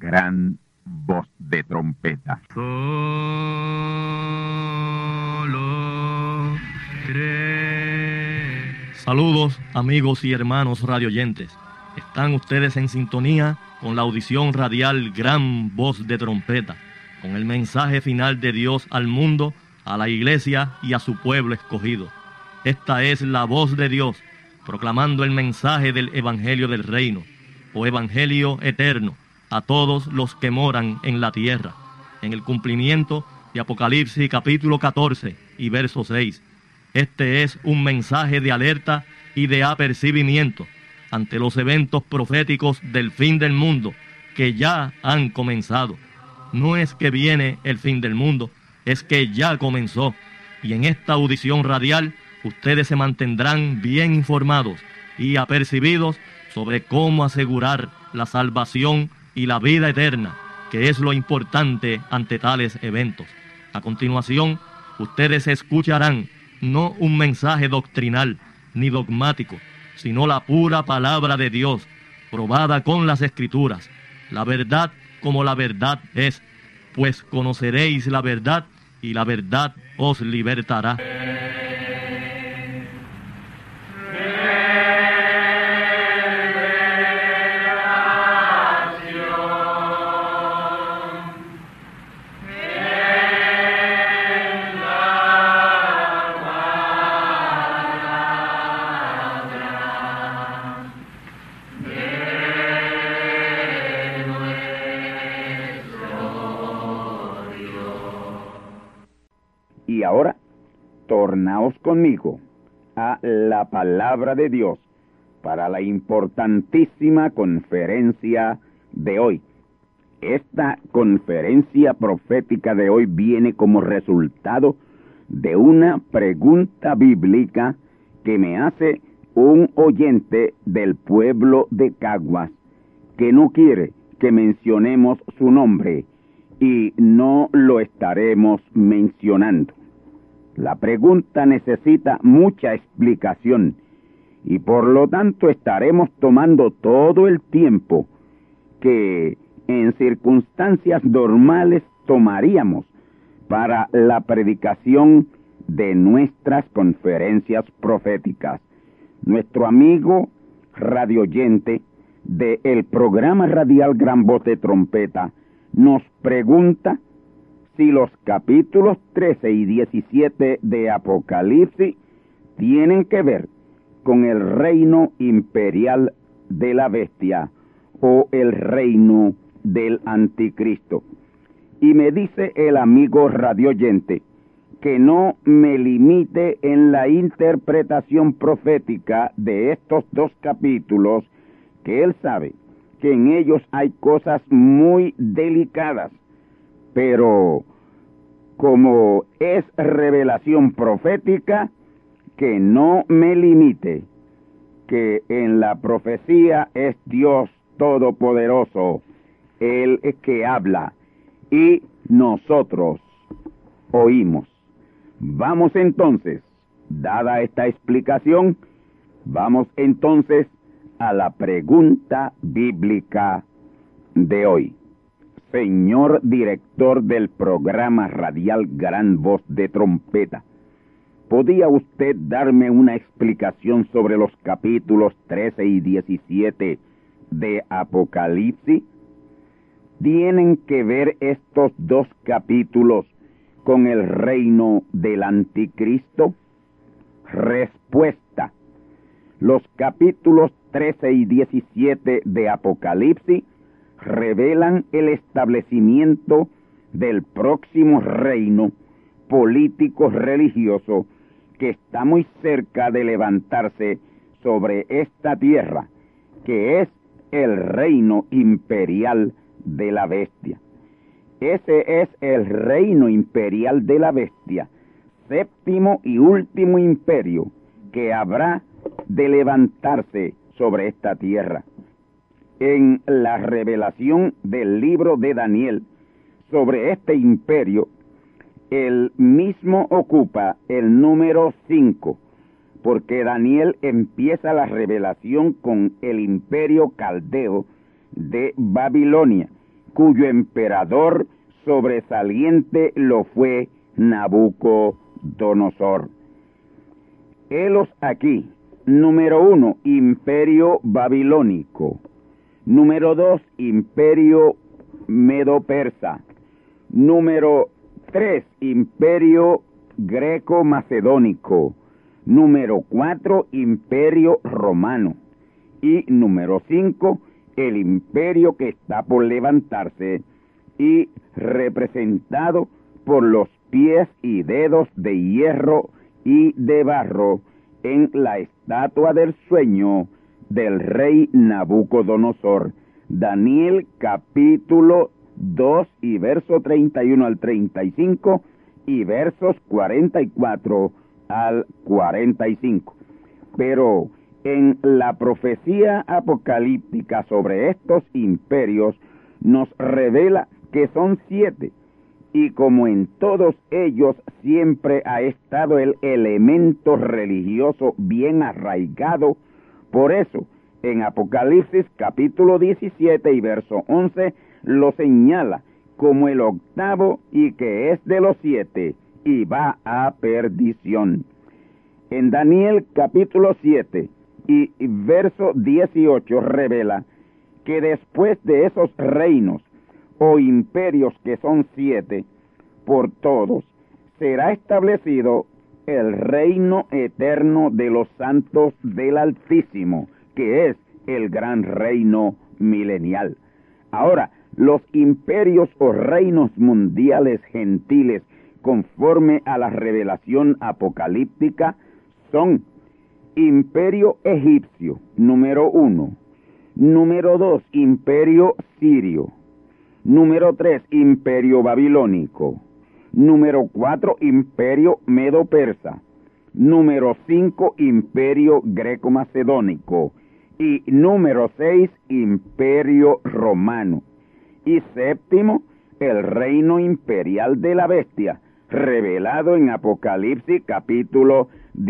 gran voz de trompeta. Solo cree. Saludos, amigos y hermanos radioyentes. Están ustedes en sintonía con la audición radial Gran Voz de Trompeta, con el mensaje final de Dios al mundo, a la iglesia y a su pueblo escogido. Esta es la voz de Dios, proclamando el mensaje del Evangelio del Reino, o Evangelio eterno, a todos los que moran en la tierra, en el cumplimiento de Apocalipsis capítulo 14 y verso 6. Este es un mensaje de alerta y de apercibimiento ante los eventos proféticos del fin del mundo que ya han comenzado. No es que viene el fin del mundo, es que ya comenzó. Y en esta audición radial, ustedes se mantendrán bien informados y apercibidos sobre cómo asegurar la salvación y la vida eterna, que es lo importante ante tales eventos. A continuación, ustedes escucharán no un mensaje doctrinal ni dogmático, sino la pura palabra de Dios, probada con las Escrituras, la verdad como la verdad es, pues conoceréis la verdad y la verdad os libertará. Y ahora, tornaos conmigo a la palabra de Dios para la importantísima conferencia de hoy. Esta conferencia profética de hoy viene como resultado de una pregunta bíblica que me hace un oyente del pueblo de Caguas, que no quiere que mencionemos su nombre, y no lo estaremos mencionando. La pregunta necesita mucha explicación y por lo tanto estaremos tomando todo el tiempo que en circunstancias normales tomaríamos para la predicación de nuestras conferencias proféticas. Nuestro amigo radioyente del programa radial Gran Voz de Trompeta nos pregunta si los capítulos 13 y 17 de Apocalipsis tienen que ver con el reino imperial de la bestia o el reino del anticristo. Y me dice el amigo radioyente que no me limite en la interpretación profética de estos dos capítulos, que él sabe que en ellos hay cosas muy delicadas, pero como es revelación profética, que no me limite, que en la profecía es Dios Todopoderoso, Él es que habla, y nosotros oímos. Vamos entonces, dada esta explicación, vamos entonces a la pregunta bíblica de hoy. Señor director del programa radial Gran Voz de Trompeta, ¿podría usted darme una explicación sobre los capítulos 13 y 17 de Apocalipsis? ¿Tienen que ver estos dos capítulos con el reino del anticristo? Respuesta: los capítulos 13 y 17 de Apocalipsis revelan el establecimiento del próximo reino político-religioso que está muy cerca de levantarse sobre esta tierra, que es el reino imperial de la bestia. Ese es el reino imperial de la bestia, séptimo y último imperio que habrá de levantarse sobre esta tierra. En la revelación del libro de Daniel sobre este imperio, el mismo ocupa el número 5, porque Daniel empieza la revelación con el imperio caldeo de Babilonia, cuyo emperador sobresaliente lo fue Nabucodonosor. Helos aquí. Número 1, imperio babilónico. Número 2, imperio medo-persa. Número 3, imperio greco-macedónico. Número 4, imperio romano. Y número 5, el imperio que está por levantarse y representado por los pies y dedos de hierro y de barro en la estatua del sueño del rey Nabucodonosor. Daniel capítulo 2 y verso 31 al 35 y versos 44 al 45. Pero en la profecía apocalíptica sobre estos imperios nos revela que son 7, y como en todos ellos siempre ha estado el elemento religioso bien arraigado, por eso en Apocalipsis capítulo 17 y verso 11 lo señala como el octavo y que es de los 7 y va a perdición. En Daniel capítulo 7 y verso 18 revela que después de esos reinos o imperios que son 7, por todos, será establecido el reino eterno de los santos del Altísimo, que es el gran reino milenial. Ahora, los imperios o reinos mundiales gentiles, conforme a la revelación apocalíptica, son imperio egipcio, número 1. Número 2, imperio sirio. Número 3, imperio babilónico. Número 4, imperio medo-persa. Número 5, imperio greco-macedónico. Y número 6, imperio romano. Y séptimo, el reino imperial de la bestia, revelado en Apocalipsis capítulo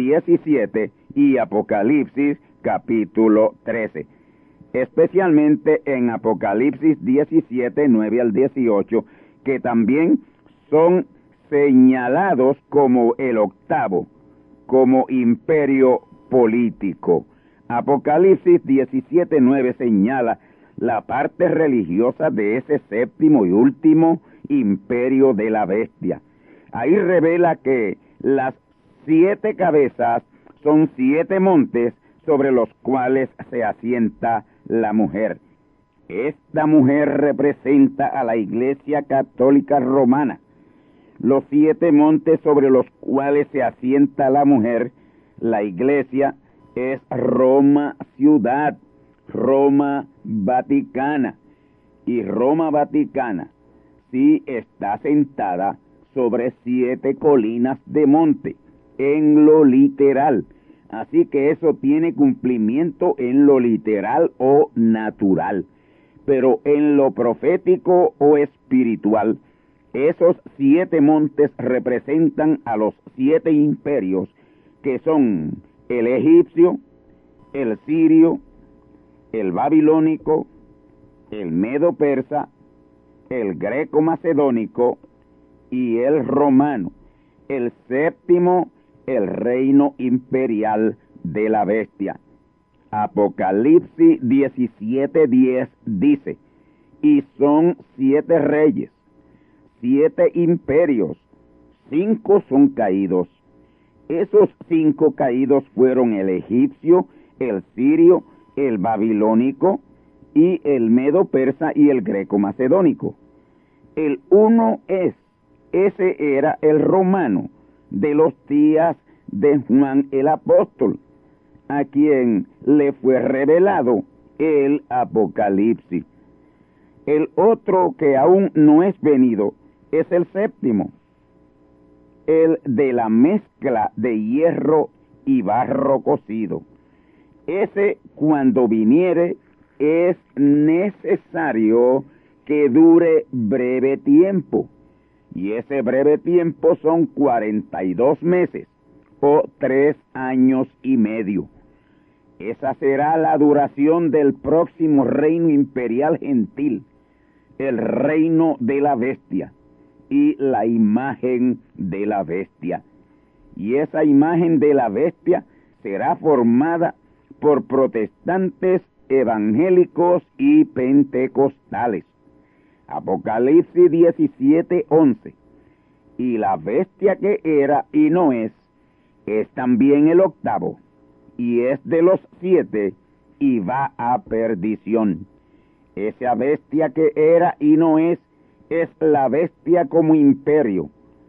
17 y Apocalipsis capítulo 13. Especialmente en Apocalipsis 17, 9 al 18, que también son señalados como el octavo, como imperio político. Apocalipsis 17, 9 señala la parte religiosa de ese séptimo y último imperio de la bestia. Ahí revela que las 7 cabezas son 7 montes sobre los cuales se asienta la mujer. Esta mujer representa a la Iglesia Católica Romana. Los 7 montes sobre los cuales se asienta la mujer, la Iglesia, es Roma ciudad, Roma Vaticana. Y Roma Vaticana sí está sentada sobre 7 colinas de monte, en lo literal. Así que eso tiene cumplimiento en lo literal o natural. Pero en lo profético o espiritual, esos 7 montes representan a los 7 imperios, que son el egipcio, el sirio, el babilónico, el medo-persa, el greco-macedónico y el romano. El séptimo, el reino imperial de la bestia. Apocalipsis 17:10 dice, y son 7 reyes, 7 imperios, 5 son caídos. Esos 5 caídos fueron el egipcio, el sirio, el babilónico y el medo-persa y el greco-macedónico. El uno ese era el romano, de los días de Juan el apóstol, a quien le fue revelado el Apocalipsis. El otro que aún no es venido es el séptimo, el de la mezcla de hierro y barro cocido. Ese, cuando viniere, es necesario que dure breve tiempo. Y ese breve tiempo son 42 meses o 3 años y medio. Esa será la duración del próximo reino imperial gentil, el reino de la bestia y la imagen de la bestia. Y esa imagen de la bestia será formada por protestantes, evangélicos y pentecostales. Apocalipsis 17:11. Y la bestia que era y no es también el octavo, y es de los 7, y va a perdición. Esa bestia que era y no es la bestia como imperio.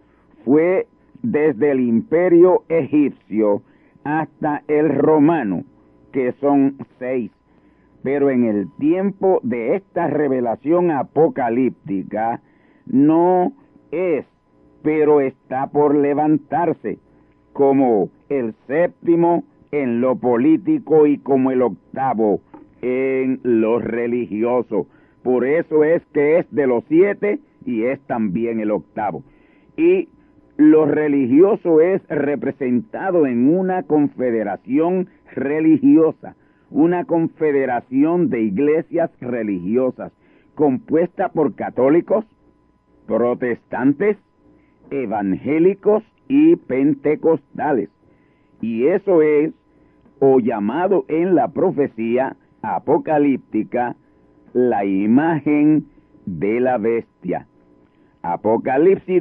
Fue desde el imperio egipcio hasta el romano, que son 6. Pero en el tiempo de esta revelación apocalíptica no es, pero está por levantarse, como el 7 en lo político y como el 8 en lo religioso. Por eso es que es de los 7 y es también el 8. Y lo religioso es representado en una confederación religiosa, una confederación de iglesias religiosas, compuesta por católicos, protestantes, evangélicos y pentecostales. Y eso es, o llamado en la profecía apocalíptica, la imagen de la bestia. Apocalipsis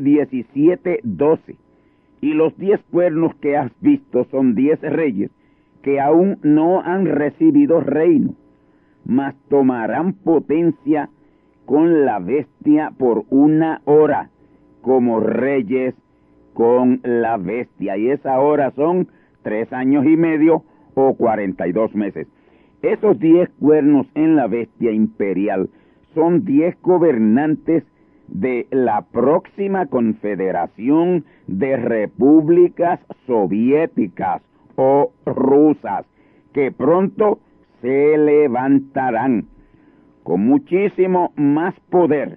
17:12. Y los 10 cuernos que has visto son 10 reyes que aún no han recibido reino, mas tomarán potencia con la bestia por 1 hora, como reyes con la bestia. Y esa hora son 3 años y medio o 42 meses. Esos 10 cuernos en la bestia imperial son 10 gobernantes de la próxima confederación de repúblicas soviéticas o rusas, que pronto se levantarán con muchísimo más poder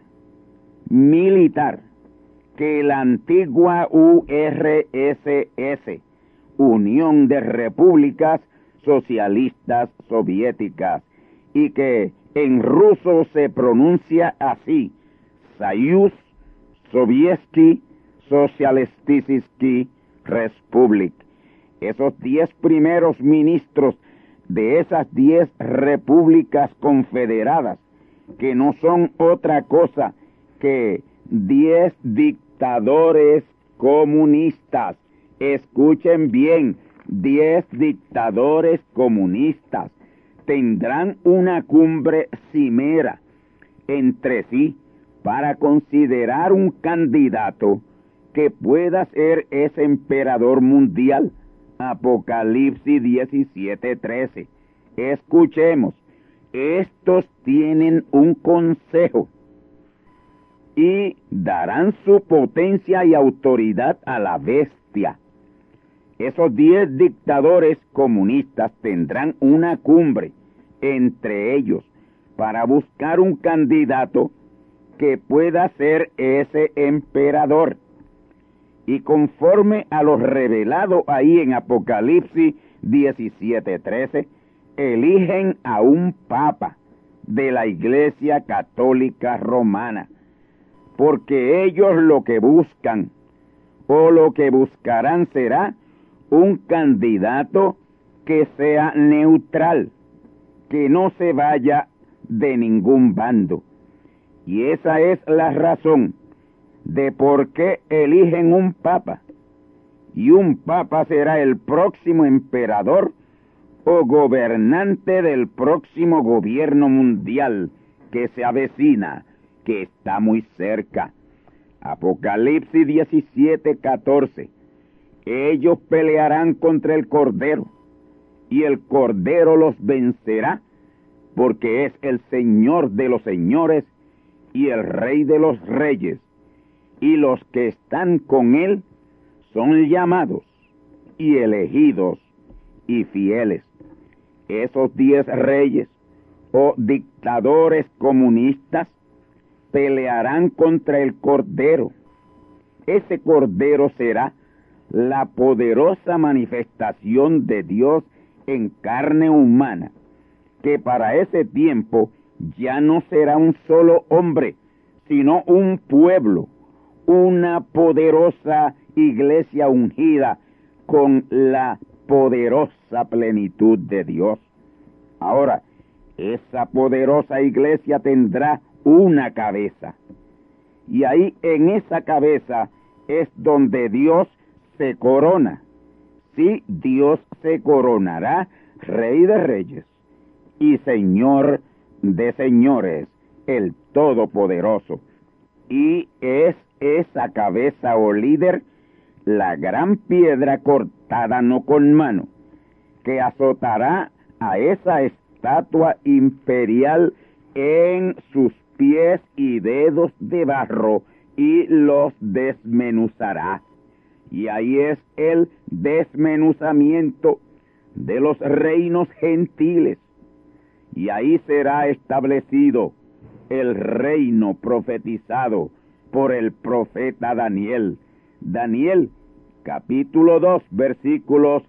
militar que la antigua URSS, Unión de Repúblicas Socialistas Soviéticas, y que en ruso se pronuncia así: Союз Советский Социалистический Республик. Esos 10 primeros ministros de esas 10 repúblicas confederadas, que no son otra cosa que 10 dictadores comunistas. Escuchen bien, 10 dictadores comunistas tendrán una cumbre cimera entre sí para considerar un candidato que pueda ser ese emperador mundial. Apocalipsis 17:13. Escuchemos, estos tienen un consejo y darán su potencia y autoridad a la bestia. Esos 10 dictadores comunistas tendrán una cumbre entre ellos para buscar un candidato que pueda ser ese emperador. Y conforme a lo revelado ahí en Apocalipsis 17:13, eligen a un papa de la Iglesia Católica Romana, porque ellos lo que buscan o lo que buscarán será un candidato que sea neutral, que no se vaya de ningún bando. Y esa es la razón de por qué eligen un papa. Y un papa será el próximo emperador o gobernante del próximo gobierno mundial que se avecina, que está muy cerca. Apocalipsis 17:14. Ellos pelearán contra el Cordero, y el Cordero los vencerá, porque es el Señor de los señores y el Rey de los reyes, y los que están con él son llamados y elegidos y fieles. Esos 10 reyes o dictadores comunistas pelearán contra el Cordero. Ese Cordero será la poderosa manifestación de Dios en carne humana, que para ese tiempo ya no será un solo hombre, sino un pueblo, una poderosa iglesia ungida con la poderosa plenitud de Dios. Ahora, esa poderosa iglesia tendrá una cabeza. Y ahí en esa cabeza es donde Dios se corona. Sí, Dios se coronará Rey de Reyes y Señor de Señores, el Todopoderoso. Y es esa cabeza o líder la gran piedra cortada no con mano, que azotará a esa estatua imperial en sus pies y dedos de barro y los desmenuzará. Y ahí es el desmenuzamiento de los reinos gentiles. Y ahí será establecido el reino profetizado por el profeta Daniel. Daniel, capítulo 2, versículos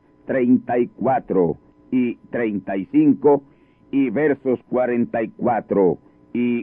34 y 35 y versos 44 y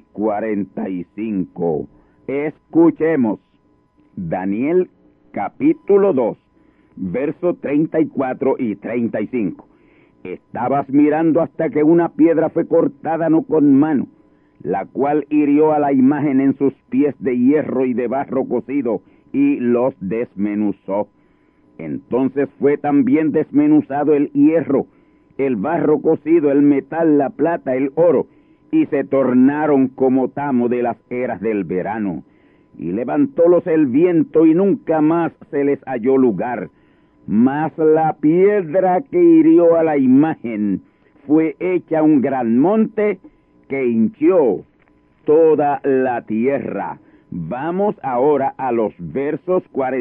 45. Escuchemos. Daniel, capítulo 2, versos 34 y 35. Estabas mirando hasta que una piedra fue cortada no con mano, la cual hirió a la imagen en sus pies de hierro y de barro cocido, y los desmenuzó. Entonces fue también desmenuzado el hierro, el barro cocido, el metal, la plata, el oro, y se tornaron como tamo de las eras del verano. Y levantólos el viento, y nunca más se les halló lugar. Mas la piedra que hirió a la imagen fue hecha un gran monte que hinchió toda la tierra. Vamos ahora a los versos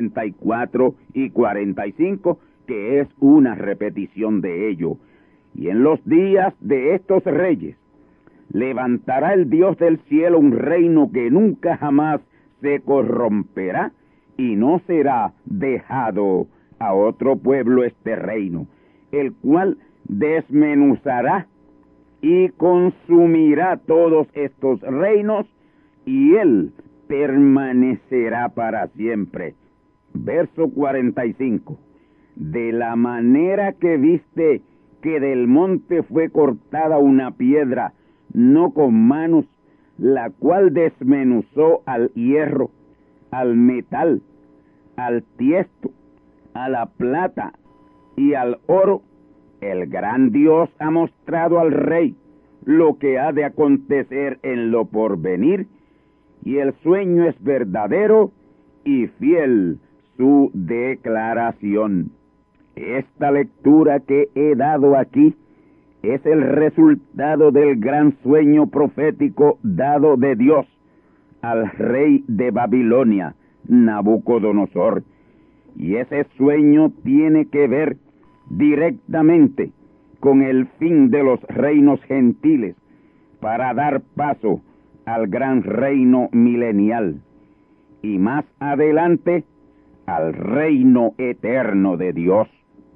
44 y 45, que es una repetición de ello. Y en los días de estos reyes levantará el Dios del cielo un reino que nunca jamás se corromperá, y no será dejado a otro pueblo este reino, el cual desmenuzará y consumirá todos estos reinos, y él permanecerá para siempre. Verso 45. De la manera que viste que del monte fue cortada una piedra, no con manos, la cual desmenuzó al hierro, al metal, al tiesto, a la plata y al oro, el gran Dios ha mostrado al rey lo que ha de acontecer en lo porvenir, y el sueño es verdadero y fiel su declaración. Esta lectura que he dado aquí es el resultado del gran sueño profético dado de Dios al rey de Babilonia, Nabucodonosor. Y ese sueño tiene que ver directamente con el fin de los reinos gentiles para dar paso al gran reino milenial y más adelante al reino eterno de Dios.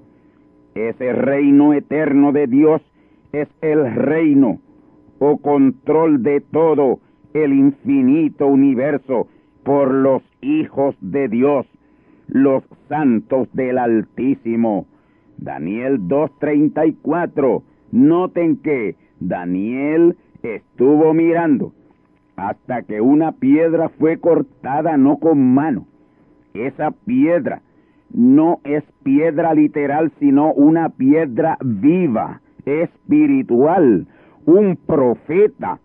Ese reino eterno de Dios es el reino o control de todo el infinito universo por los hijos de Dios, los santos del Altísimo. Daniel 2:34. Noten que Daniel estuvo mirando hasta que una piedra fue cortada no con mano. Esa piedra no es piedra literal, sino una piedra viva, espiritual, un profeta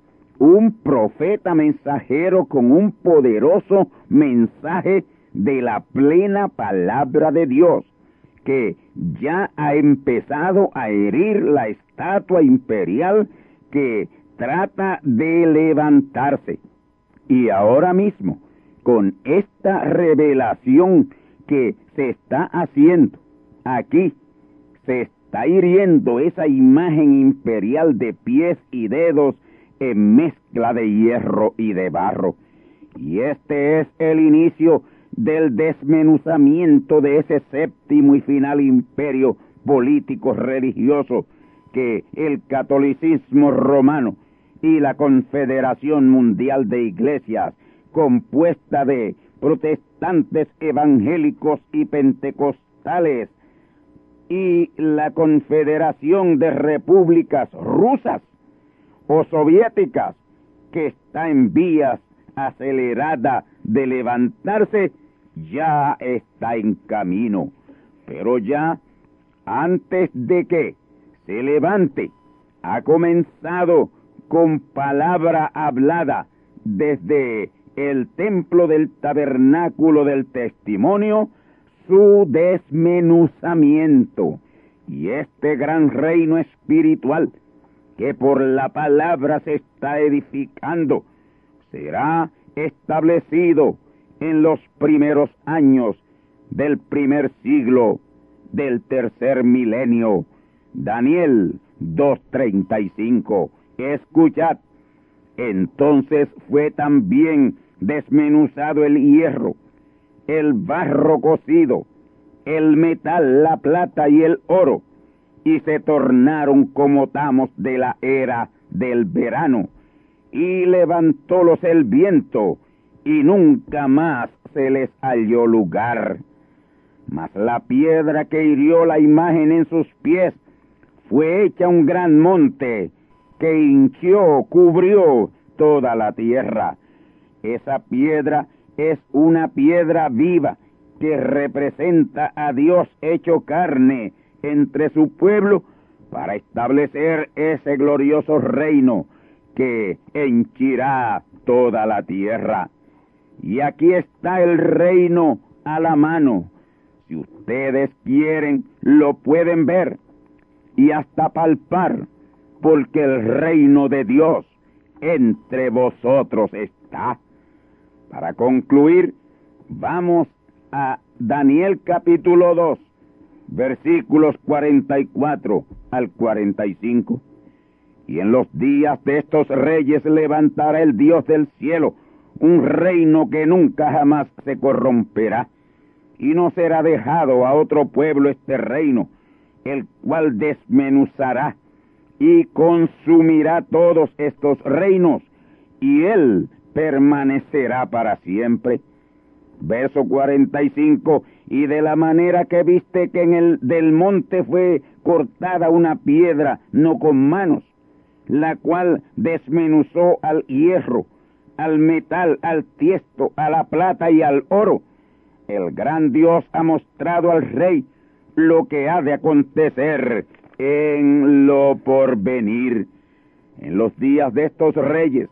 mensajero con un poderoso mensaje de la plena palabra de Dios, que ya ha empezado a herir la estatua imperial que trata de levantarse. Y ahora mismo, con esta revelación que se está haciendo aquí, se está hiriendo esa imagen imperial de pies y dedos en mezcla de hierro y de barro. Y este es el inicio del desmenuzamiento de ese séptimo y final imperio político religioso que el catolicismo romano y la Confederación Mundial de Iglesias, compuesta de protestantes evangélicos y pentecostales, y la Confederación de Repúblicas Rusas o Soviéticas, que está en vías acelerada de levantarse, ya está en camino. Pero ya, antes de que se levante, ha comenzado con palabra hablada desde el templo del tabernáculo del testimonio su desmenuzamiento. Y este gran reino espiritual que por la palabra se está edificando será establecido en los primeros años del primer siglo del tercer milenio. Daniel 2:35. Escuchad, entonces fue también desmenuzado el hierro, el barro cocido, el metal, la plata y el oro, y se tornaron como tamos de la era del verano, y levantólos el viento, y nunca más se les halló lugar. Mas la piedra que hirió la imagen en sus pies fue hecha un gran monte, que hinchió, cubrió toda la tierra. Esa piedra es una piedra viva, que representa a Dios hecho carne entre su pueblo, para establecer ese glorioso reino que henchirá toda la tierra. Y aquí está el reino a la mano. Si ustedes quieren, lo pueden ver y hasta palpar, porque el reino de Dios entre vosotros está. Para concluir, vamos a Daniel capítulo 2, versículos 44 al 45. Y en los días de estos reyes levantará el Dios del cielo un reino que nunca jamás se corromperá, y no será dejado a otro pueblo este reino, el cual desmenuzará y consumirá todos estos reinos, y él permanecerá para siempre. Verso 45, y de la manera que viste que en el del monte fue cortada una piedra, no con manos, la cual desmenuzó al hierro, al metal, al tiesto, a la plata y al oro. El gran Dios ha mostrado al rey lo que ha de acontecer en lo porvenir. En los días de estos reyes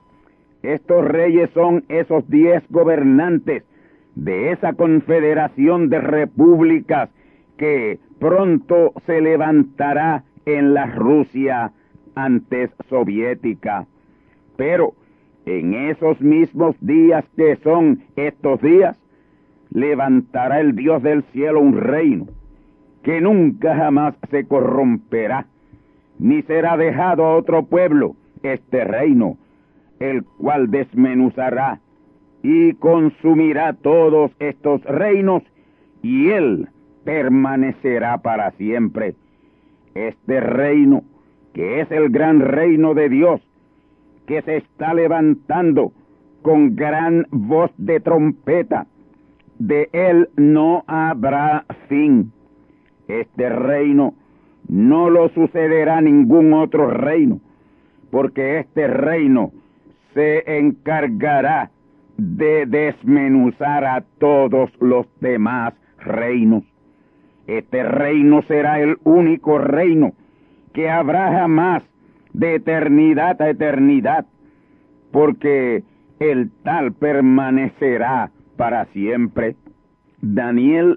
son esos 10 gobernantes de esa confederación de repúblicas que pronto se levantará en la Rusia antes soviética. Pero en esos mismos días, que son estos días, levantará el Dios del cielo un reino que nunca jamás se corromperá, ni será dejado a otro pueblo este reino, el cual desmenuzará y consumirá todos estos reinos, y él permanecerá para siempre. Este reino, que es el gran reino de Dios, que se está levantando con gran voz de trompeta, de él no habrá fin. Este reino no lo sucederá ningún otro reino, porque este reino se encargará de desmenuzar a todos los demás reinos. Este reino será el único reino que habrá jamás de eternidad a eternidad, porque el tal permanecerá para siempre. Daniel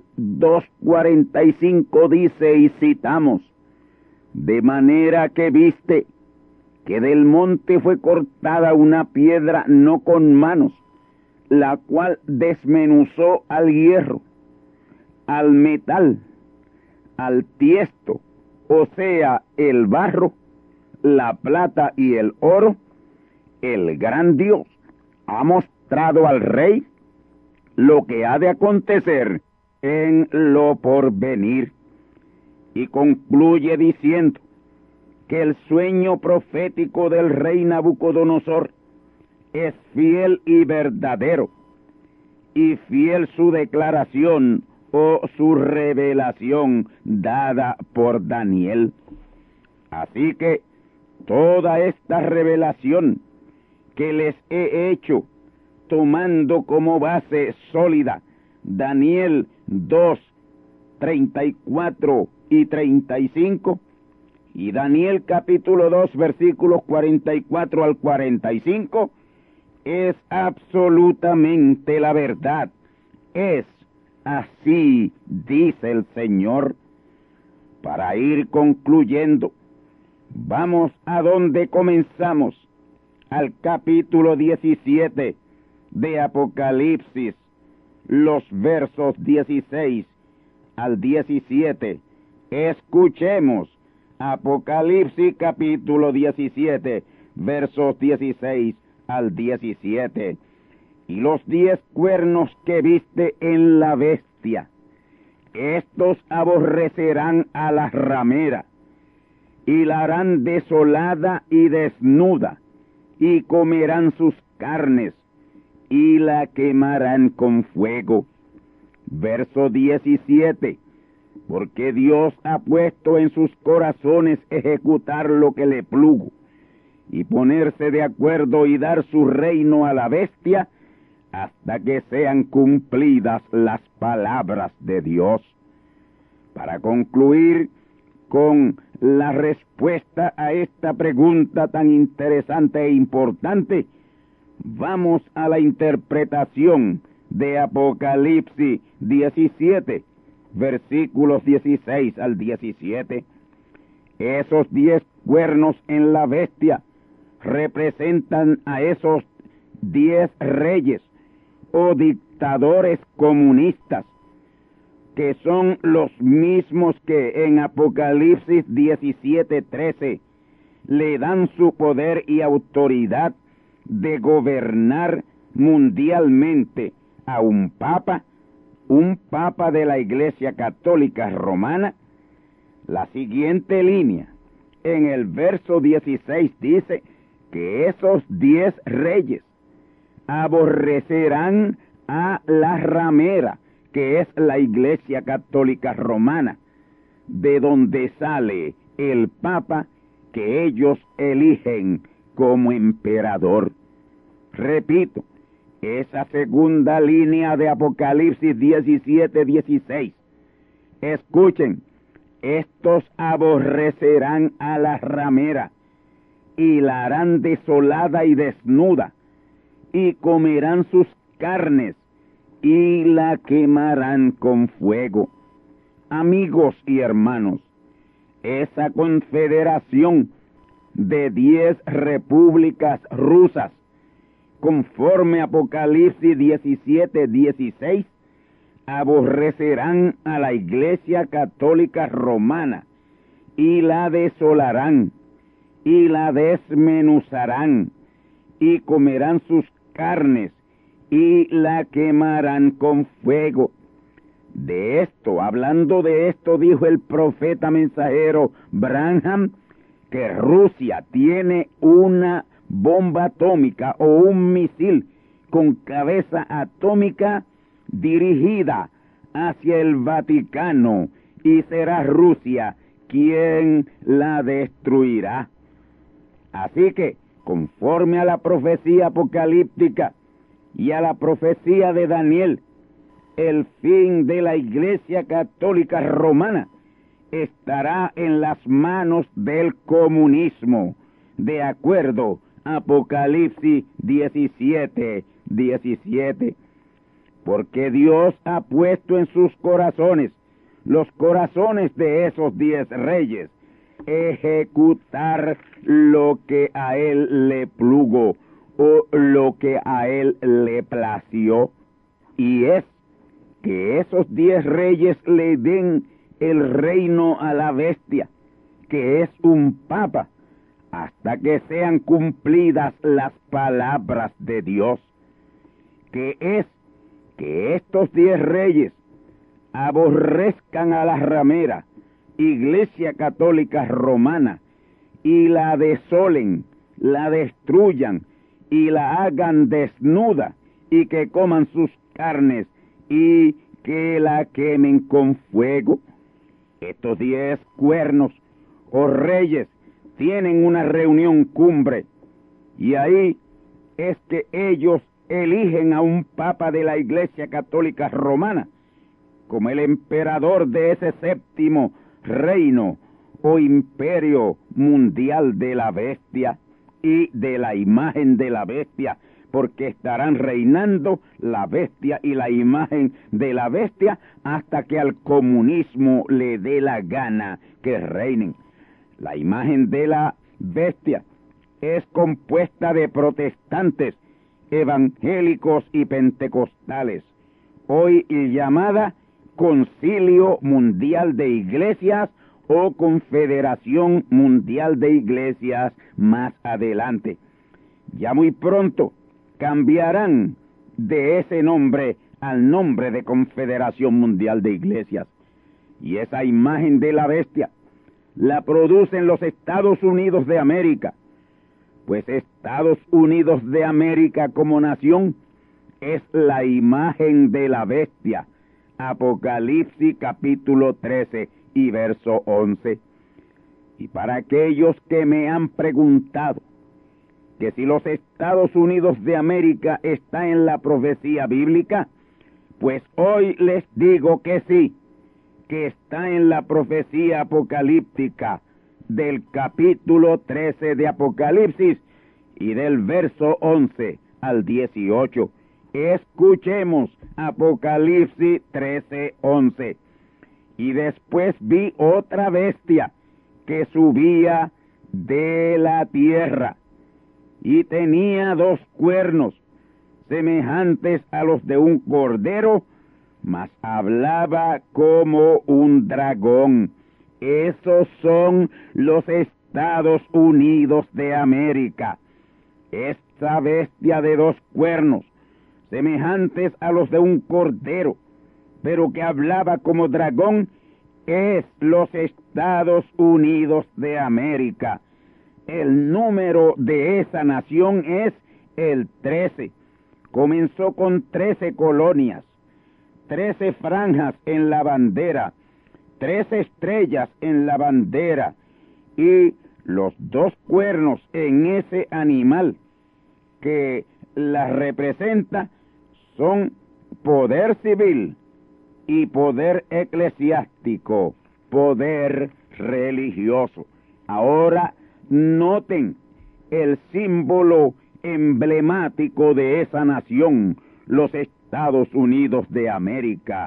2:45 dice, y citamos, de manera que viste que del monte fue cortada una piedra no con manos, la cual desmenuzó al hierro, al metal, al tiesto, o sea, el barro, la plata y el oro. El gran Dios ha mostrado al rey lo que ha de acontecer en lo porvenir, y concluye diciendo, que el sueño profético del rey Nabucodonosor es fiel y verdadero, y fiel su declaración o su revelación dada por Daniel. Así que toda esta revelación que les he hecho, tomando como base sólida Daniel 2, 34 y 35, y Daniel capítulo 2, versículos 44 al 45, es absolutamente la verdad. Es así, dice el Señor. Para ir concluyendo, vamos a donde comenzamos, al capítulo 17 de Apocalipsis, los versos 16 al 17. Escuchemos Apocalipsis capítulo 17, versos 16 al 17. Y los 10 cuernos que viste en la bestia, estos aborrecerán a la ramera, y la harán desolada y desnuda, y comerán sus carnes, y la quemarán con fuego. Verso 17. Porque Dios ha puesto en sus corazones ejecutar lo que le plugo, y ponerse de acuerdo y dar su reino a la bestia, hasta que sean cumplidas las palabras de Dios. Para concluir con la respuesta a esta pregunta tan interesante e importante, vamos a la interpretación de Apocalipsis 17, versículos 16 al 17. Esos 10 cuernos en la bestia representan a esos 10 reyes o dictadores comunistas, que son los mismos que en Apocalipsis 17:13 le dan su poder y autoridad de gobernar mundialmente a un papa de la Iglesia Católica Romana. La siguiente línea, en el verso 16, dice que esos 10 reyes aborrecerán a la ramera, que es la Iglesia Católica Romana, de donde sale el Papa que ellos eligen como emperador. Repito, esa segunda línea de Apocalipsis 17:16. Escuchen, estos aborrecerán a la ramera, y la harán desolada y desnuda, y comerán sus carnes, y la quemarán con fuego. Amigos y hermanos, esa confederación de 10 repúblicas rusas, conforme Apocalipsis 17:16, aborrecerán a la Iglesia Católica Romana, y la desolarán, y la desmenuzarán, y comerán sus carnes, y la quemarán con fuego. De esto, hablando de esto, dijo el profeta mensajero Branham, que Rusia tiene una bomba atómica o un misil con cabeza atómica dirigida hacia el Vaticano, y será Rusia quien la destruirá. Así que, conforme a la profecía apocalíptica y a la profecía de Daniel, el fin de la Iglesia Católica Romana estará en las manos del comunismo, de acuerdo a Apocalipsis 17:17. Porque Dios ha puesto en sus corazones, los corazones de esos 10 reyes, ejecutar lo que a él le plugo o lo que a él le plació, y es que esos 10 reyes le den el reino a la bestia, que es un papa, hasta que sean cumplidas las palabras de Dios, que es que estos 10 reyes aborrezcan a la ramera, Iglesia Católica Romana, y la desolen, la destruyan y la hagan desnuda, y que coman sus carnes y que la quemen con fuego. Estos 10 cuernos o reyes tienen una reunión cumbre, y ahí es que ellos eligen a un papa de la Iglesia Católica Romana como el emperador de ese 7º reino o imperio mundial de la bestia y de la imagen de la bestia, porque estarán reinando la bestia y la imagen de la bestia hasta que al comunismo le dé la gana que reinen. La imagen de la bestia es compuesta de protestantes, evangélicos y pentecostales, hoy llamada Concilio Mundial de Iglesias o Confederación Mundial de Iglesias más adelante. Ya muy pronto cambiarán de ese nombre al nombre de Confederación Mundial de Iglesias. Y esa imagen de la bestia la producen los Estados Unidos de América, pues Estados Unidos de América como nación es la imagen de la bestia. Apocalipsis capítulo 13 y verso 11. Y para aquellos que me han preguntado que si los Estados Unidos de América está en la profecía bíblica, pues hoy les digo que sí, que está en la profecía apocalíptica del capítulo 13 de Apocalipsis y del verso 11 al 18. Escuchemos Apocalipsis 13:11. Y después vi otra bestia que subía de la tierra, y tenía 2 cuernos, semejantes a los de un cordero, mas hablaba como un dragón. Esos son los Estados Unidos de América. Esta bestia de 2 cuernos, semejantes a los de un cordero, pero que hablaba como dragón, es los Estados Unidos de América. El número de esa nación es el 13. Comenzó con 13 colonias, 13 franjas en la bandera, 13 estrellas en la bandera, y los 2 cuernos en ese animal que la representa son poder civil y poder eclesiástico, poder religioso. Ahora noten el símbolo emblemático de esa nación, los Estados Unidos de América.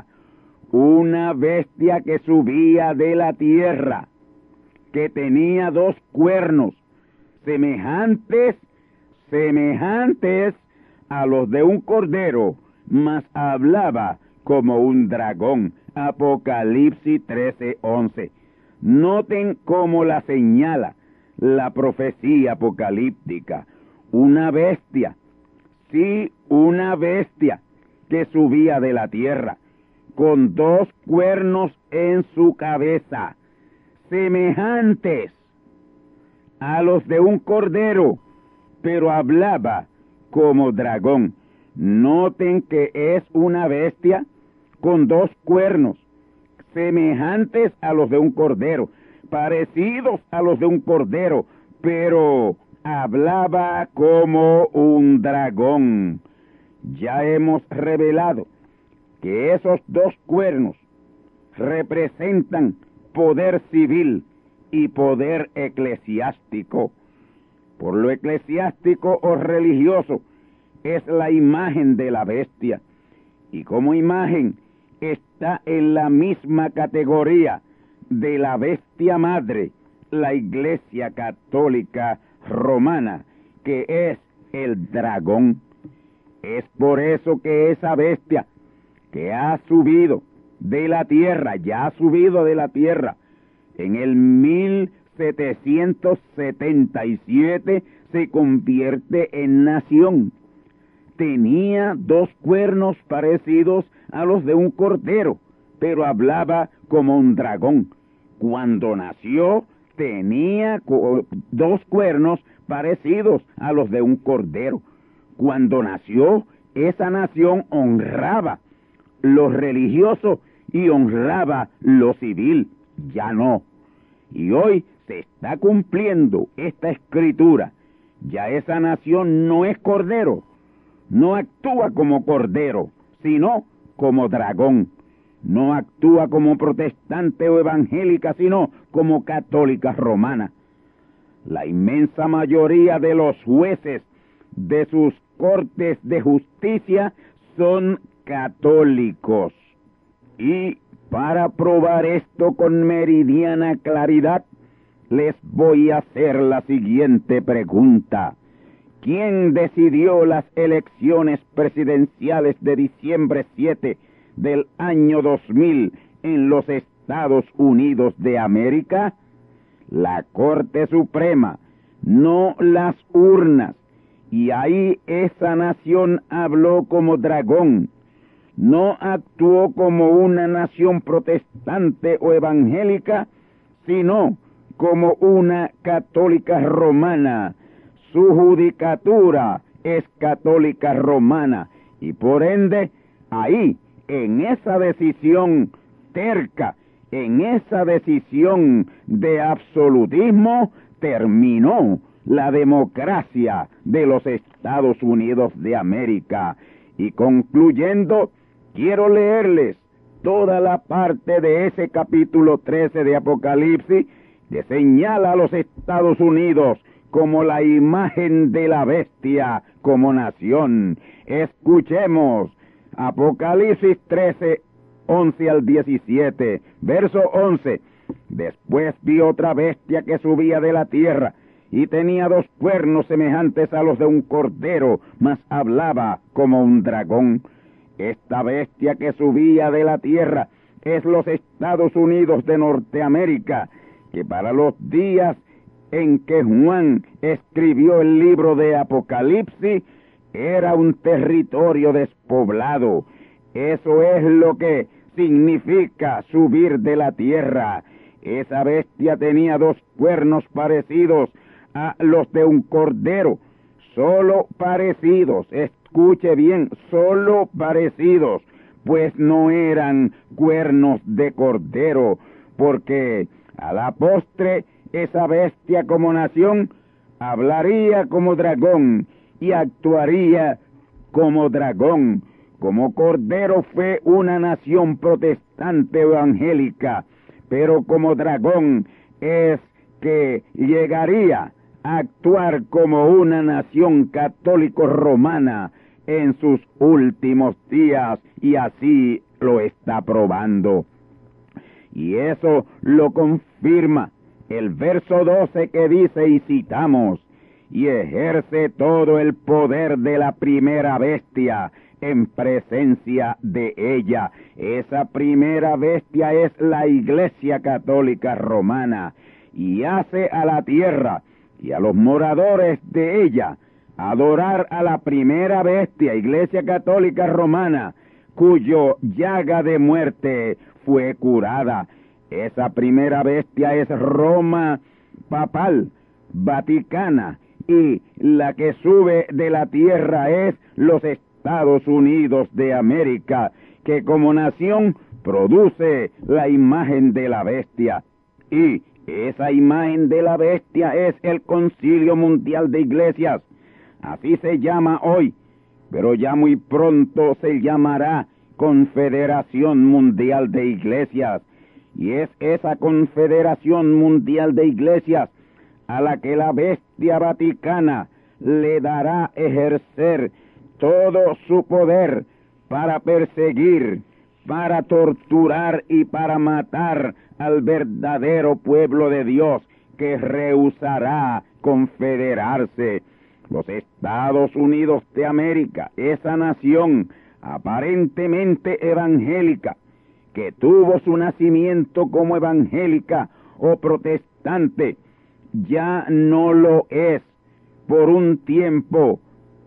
Una bestia que subía de la tierra, que tenía 2 cuernos, semejantes a los de un cordero, mas hablaba como un dragón. Apocalipsis 13:11. Noten cómo la señala la profecía apocalíptica. Una bestia, sí, una bestia que subía de la tierra, con 2 cuernos en su cabeza, semejantes a los de un cordero, pero hablaba como dragón. Noten que es una bestia con 2 cuernos, semejantes a los de un cordero, parecidos a los de un cordero, pero hablaba como un dragón. Ya hemos revelado que esos 2 cuernos representan poder civil y poder eclesiástico. Por lo eclesiástico o religioso es la imagen de la bestia, y como imagen está en la misma categoría de la bestia madre, la Iglesia Católica Romana, que es el dragón. Es por eso que esa bestia que ha subido de la tierra, ya ha subido de la tierra, en el 1777 se convierte en nación. Tenía 2 cuernos parecidos a los de un cordero, pero hablaba como un dragón. Cuando nació, tenía dos cuernos parecidos a los de un cordero. Cuando nació, esa nación honraba lo religioso y honraba lo civil. Ya no. Y hoy se está cumpliendo esta escritura. Ya esa nación no es cordero, no actúa como cordero, sino como dragón. No actúa como protestante o evangélica, sino como católica romana. La inmensa mayoría de los jueces de sus cortes de justicia son católicos. Y para probar esto con meridiana claridad, les voy a hacer la siguiente pregunta. ¿Quién decidió las elecciones presidenciales de diciembre 7 del año 2000 en los Estados Unidos de América? La Corte Suprema, no las urnas. Y ahí esa nación habló como dragón. No actuó como una nación protestante o evangélica, sino como una católica romana. Su judicatura es católica romana. Y por ende, ahí, en esa decisión terca, en esa decisión de absolutismo, terminó la democracia de los Estados Unidos de América. Y concluyendo, quiero leerles toda la parte de ese capítulo 13 de Apocalipsis que señala a los Estados Unidos como la imagen de la bestia como nación. Escuchemos Apocalipsis 13, 11 al 17, verso 11. Después vi otra bestia que subía de la tierra, y tenía dos cuernos semejantes a los de un cordero, mas hablaba como un dragón. Esta bestia que subía de la tierra es los Estados Unidos de Norteamérica, que para los días en que Juan escribió el libro de Apocalipsis, era un territorio despoblado. Eso es lo que significa subir de la tierra. Esa bestia tenía dos cuernos parecidos a los de un cordero, solo parecidos, escuche bien, solo parecidos, pues no eran cuernos de cordero, porque a la postre esa bestia como nación hablaría como dragón y actuaría como dragón. Como cordero fue una nación protestante evangélica, pero como dragón es que llegaría a actuar como una nación católico romana en sus últimos días, y así lo está probando. Y eso lo confirma el verso 12 que dice, y citamos, y ejerce todo el poder de la primera bestia en presencia de ella. Esa primera bestia es la Iglesia Católica Romana, y hace a la tierra y a los moradores de ella adorar a la primera bestia, Iglesia Católica Romana, cuyo llaga de muerte fue curada. Esa primera bestia es Roma papal, vaticana, y la que sube de la tierra es los Estados Unidos de América, que como nación produce la imagen de la bestia. Y esa imagen de la bestia es el Concilio Mundial de Iglesias. Así se llama hoy, pero ya muy pronto se llamará Confederación Mundial de Iglesias. Y es esa Confederación Mundial de Iglesias a la que la bestia vaticana le dará ejercer todo su poder para perseguir, para torturar y para matar al verdadero pueblo de Dios, que rehusará confederarse. Los Estados Unidos de América, esa nación aparentemente evangélica, que tuvo su nacimiento como evangélica o protestante, ya no lo es. Por un tiempo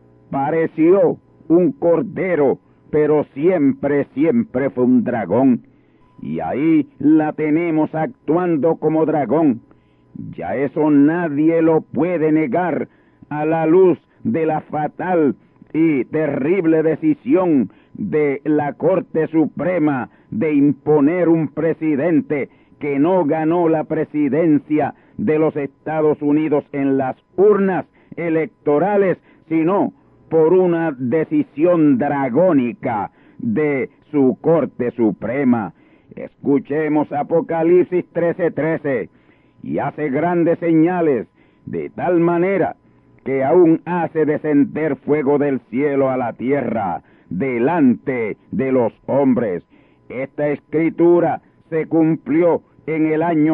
pareció un cordero, pero siempre fue un dragón. Y ahí la tenemos actuando como dragón. Ya eso nadie lo puede negar a la luz de la fatal y terrible decisión de la Corte Suprema de imponer un presidente que no ganó la presidencia de los Estados Unidos en las urnas electorales, sino por una decisión dragónica de su Corte Suprema. Escuchemos Apocalipsis 13:13, y hace grandes señales, de tal manera que aún hace descender fuego del cielo a la tierra, delante de los hombres. Esta escritura se cumplió en el año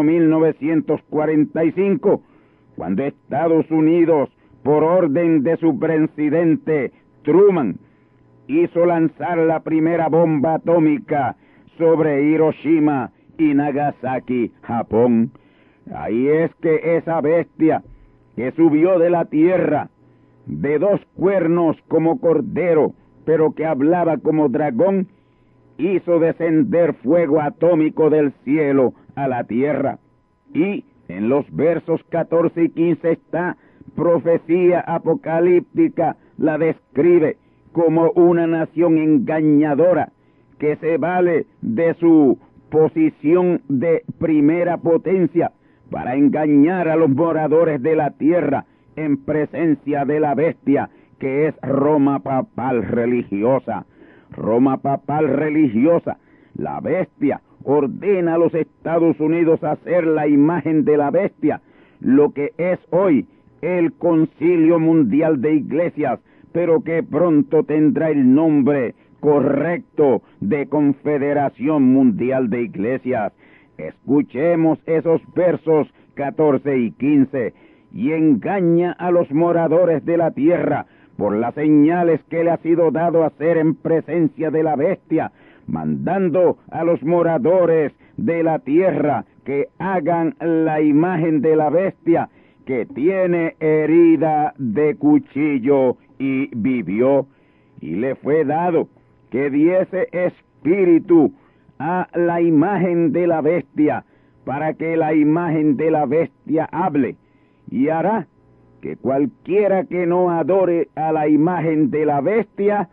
1945, cuando Estados Unidos, por orden de su presidente Truman, hizo lanzar la primera bomba atómica sobre Hiroshima y Nagasaki, Japón. Ahí es que esa bestia que subió de la tierra, de 2 cuernos como cordero, pero que hablaba como dragón, hizo descender fuego atómico del cielo a la tierra. Y en los versos 14 y 15 esta profecía apocalíptica la describe como una nación engañadora que se vale de su posición de primera potencia para engañar a los moradores de la tierra en presencia de la bestia, que es Roma papal religiosa. Roma papal religiosa, la bestia, ordena a los Estados Unidos hacer la imagen de la bestia, lo que es hoy el Concilio Mundial de Iglesias, pero que pronto tendrá el nombre correcto de Confederación Mundial de Iglesias. Escuchemos esos versos 14 y 15. Y engaña a los moradores de la tierra por las señales que le ha sido dado hacer en presencia de la bestia, mandando a los moradores de la tierra que hagan la imagen de la bestia, que tiene herida de cuchillo y vivió, y le fue dado que diese espíritu a la imagen de la bestia, para que la imagen de la bestia hable, y hará que cualquiera que no adore a la imagen de la bestia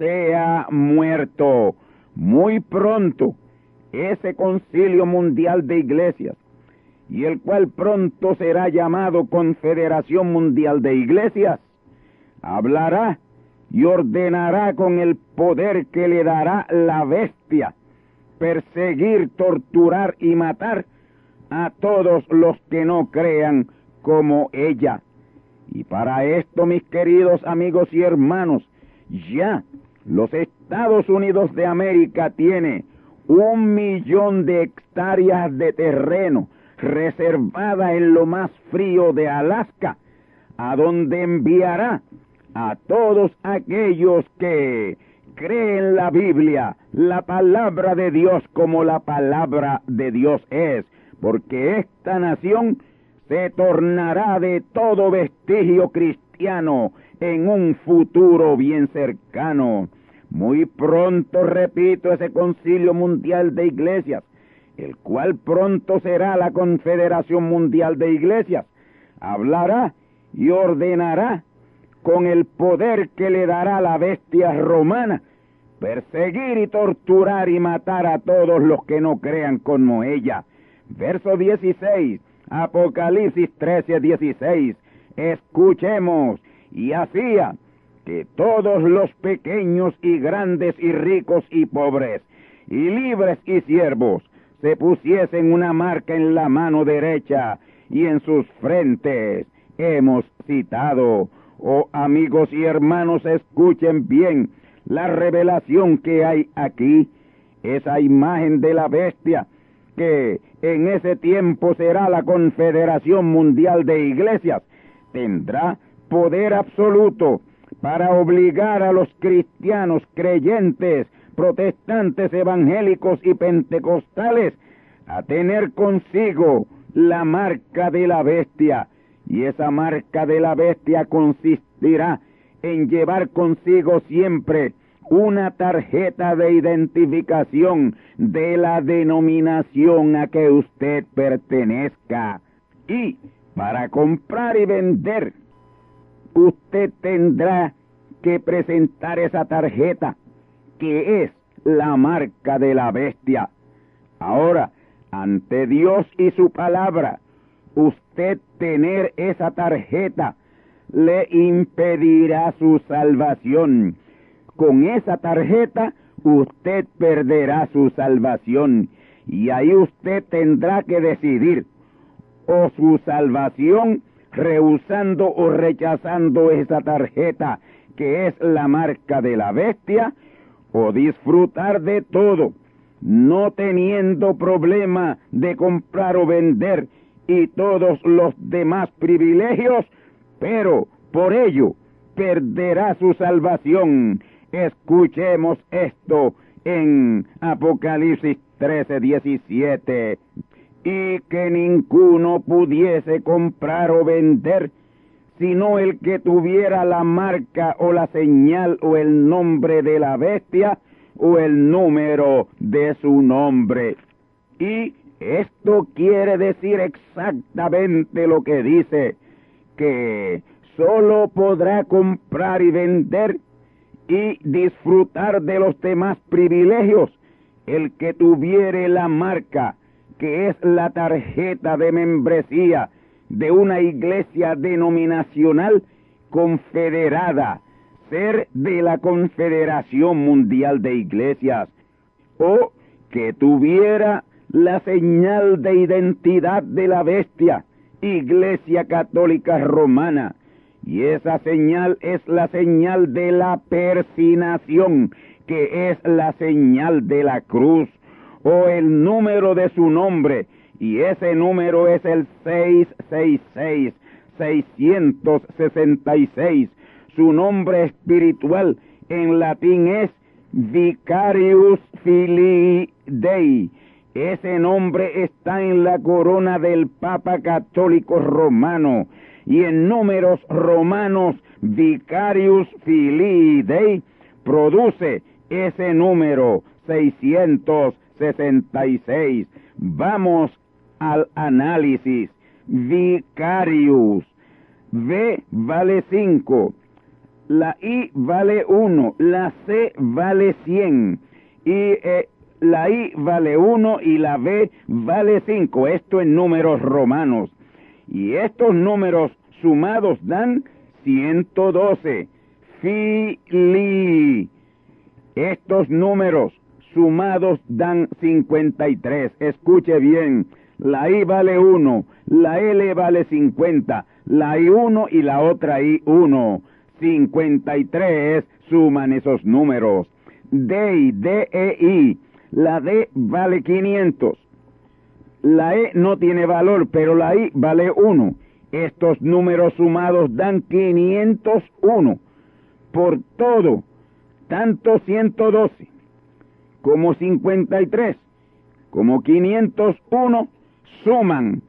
sea muerto. Muy pronto, ese Concilio Mundial de Iglesias, y el cual pronto será llamado Confederación Mundial de Iglesias, hablará y ordenará con el poder que le dará la bestia perseguir, torturar y matar a todos los que no crean como ella. Y para esto, mis queridos amigos y hermanos, ya los Estados Unidos de América tiene 1 millón de hectáreas de terreno reservada en lo más frío de Alaska, a donde enviará a todos aquellos que creen la Biblia, la palabra de Dios como la palabra de Dios es, porque esta nación se tornará de todo vestigio cristiano en un futuro bien cercano. Muy pronto, repito, ese Concilio Mundial de Iglesias, el cual pronto será la Confederación Mundial de Iglesias, hablará y ordenará con el poder que le dará la bestia romana, perseguir y torturar y matar a todos los que no crean como ella. Verso 16, Apocalipsis 13:16, escuchemos, y hacía que todos los pequeños y grandes y ricos y pobres, y libres y siervos, se pusiesen una marca en la mano derecha y en sus frentes. Hemos citado. Oh amigos y hermanos, escuchen bien la revelación que hay aquí. Esa imagen de la bestia, que en ese tiempo será la Confederación Mundial de Iglesias, tendrá poder absoluto para obligar a los cristianos creyentes, protestantes, evangélicos y pentecostales a tener consigo la marca de la bestia. Y esa marca de la bestia consistirá en llevar consigo siempre una tarjeta de identificación de la denominación a que usted pertenezca. Y para comprar y vender, usted tendrá que presentar esa tarjeta, que es la marca de la bestia. Ahora, ante Dios y su palabra, usted tener esa tarjeta le impedirá su salvación. Con esa tarjeta usted perderá su salvación, y ahí usted tendrá que decidir o su salvación rehusando o rechazando esa tarjeta, que es la marca de la bestia, o disfrutar de todo, no teniendo problema de comprar o vender y todos los demás privilegios, pero por ello perderá su salvación. Escuchemos esto en Apocalipsis 13:17. Y que ninguno pudiese comprar o vender, sino el que tuviera la marca o la señal o el nombre de la bestia o el número de su nombre. Y esto quiere decir exactamente lo que dice, que solo podrá comprar y vender y disfrutar de los demás privilegios el que tuviere la marca, que es la tarjeta de membresía de una iglesia denominacional confederada, ser de la Confederación Mundial de Iglesias, o que tuviera la señal de identidad de la bestia, Iglesia Católica Romana, y esa señal es la señal de la persinación, que es la señal de la cruz, o el número de su nombre, y ese número es el 666, 666. Su nombre espiritual en latín es Vicarius Filii Dei. Ese nombre está en la corona del Papa Católico Romano, y en números romanos Vicarius Filii Dei produce ese número 666. Vamos al análisis. Vicarius. V vale 5, la I vale 1, la C vale 100, y la I vale 1 y la V vale 5. Esto en números romanos. Y estos números sumados dan 112. Filii. Estos números sumados dan 53. Escuche bien. La I vale 1, la L vale 50, la I1 y la otra I1. 53 suman esos números. Dei, D-E-I. La D vale 500. La E no tiene valor, pero la I vale 1. Estos números sumados dan 501. Por todo, tanto 112 como 53 como 501 suman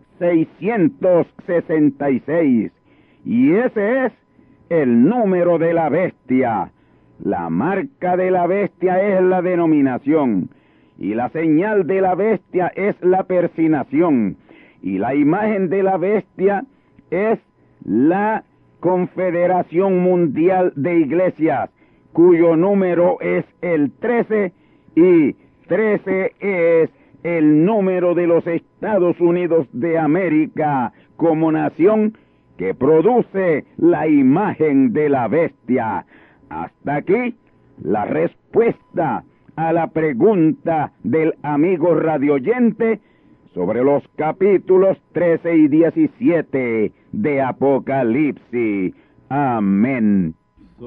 666. Y ese es el número de la bestia. La marca de la bestia es la denominación, y la señal de la bestia es la persinación, y la imagen de la bestia es la Confederación Mundial de Iglesias, cuyo número es el 13, y 13 es el número de los Estados Unidos de América como nación que produce la imagen de la bestia. Hasta aquí la respuesta a la pregunta del amigo radioyente sobre los capítulos 13 y 17 de Apocalipsis. Amén.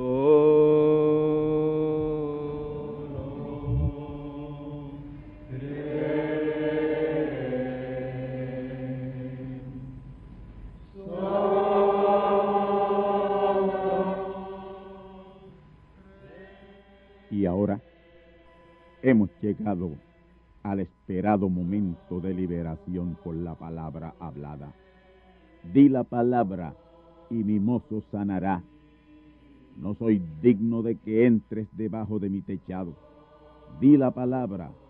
Y ahora hemos llegado al esperado momento de liberación por la palabra hablada. Di la palabra y mi mozo sanará. No soy digno de que entres debajo de mi techado. Di la palabra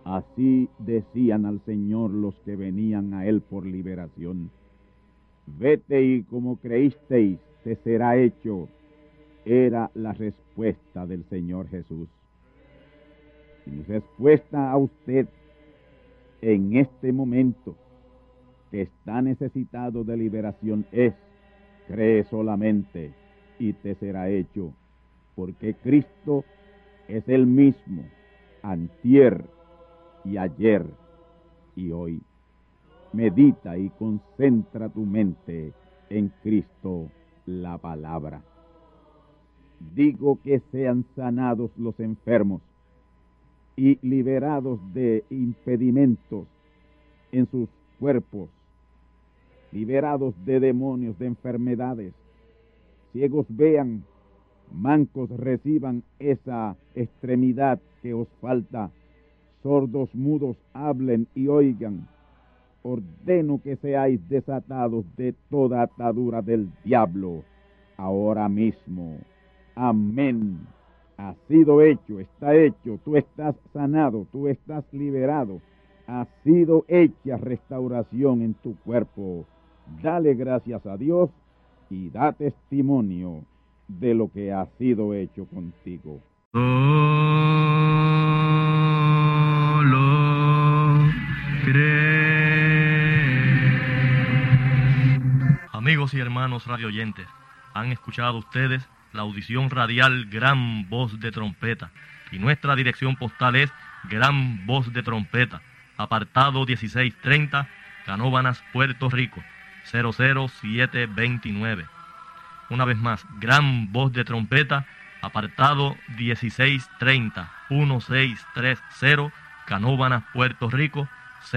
Así decían al Señor los que venían a Él por liberación. Vete y como creísteis, te será hecho, era la respuesta del Señor Jesús. Y mi respuesta a usted en este momento que está necesitado de liberación es: cree solamente y te será hecho, porque Cristo es el mismo, antier y ayer y hoy. Medita y concentra tu mente en Cristo, la palabra. Digo que sean sanados los enfermos y liberados de impedimentos en sus cuerpos, liberados de demonios, de enfermedades. Ciegos vean, mancos reciban esa extremidad que os falta, sordos mudos hablen y oigan. Ordeno que seáis desatados de toda atadura del diablo ahora mismo. Amén. Ha sido hecho, está hecho, tú estás sanado, tú estás liberado. Ha sido hecha restauración en tu cuerpo. Dale gracias a Dios y da testimonio de lo que ha sido hecho contigo. Amigos y hermanos radioyentes, han escuchado ustedes la audición radial Gran Voz de Trompeta, y nuestra dirección postal es Gran Voz de Trompeta, apartado 1630, Canóvanas, Puerto Rico, 00729. Una vez más, Gran Voz de Trompeta, apartado 1630, 1630, Canóvanas, Puerto Rico,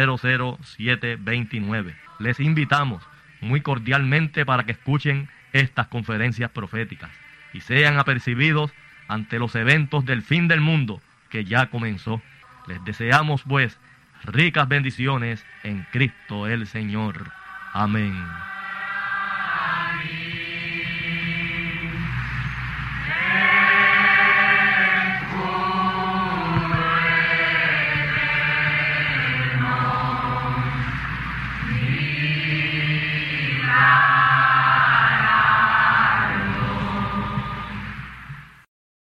00729. Les invitamos muy cordialmente para que escuchen estas conferencias proféticas y sean apercibidos ante los eventos del fin del mundo que ya comenzó. Les deseamos pues ricas bendiciones en Cristo el Señor. Amén.